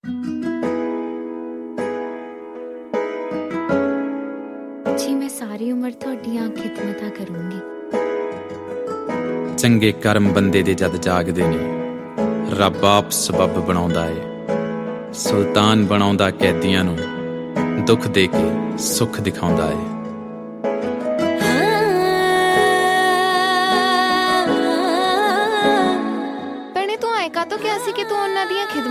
जी मैं सारी उम्र ਤੁਹਾਡੀਆਂ ਖਿਦਮਤਾਂ ਕਰੂੰਗੀ। ਚੰਗੇ ਕਰਮ ਬੰਦੇ ਦੇ ਜਦ ਜਾਗਦੇ ਨੇ ਰੱਬ ਆਪ ਸਬੱਬ ਬਣਾਉਂਦਾ ਏ। ਸੁਲਤਾਨ ਬਣਾਉਂਦਾ ਕੈਦੀਆਂ ਨੂੰ ਦੁੱਖ ਦੇ ਕੇ ਸੁੱਖ ਦਿਖਾਉਂਦਾ ਏ। ਭੈਣੇ ਤੂੰ ਆਏ ਕਾਹਤੋਂ ਕਿਹਾ ਸੀ ਕਿ ਤੂੰ ਉਹਨਾਂ ਦੀਆਂ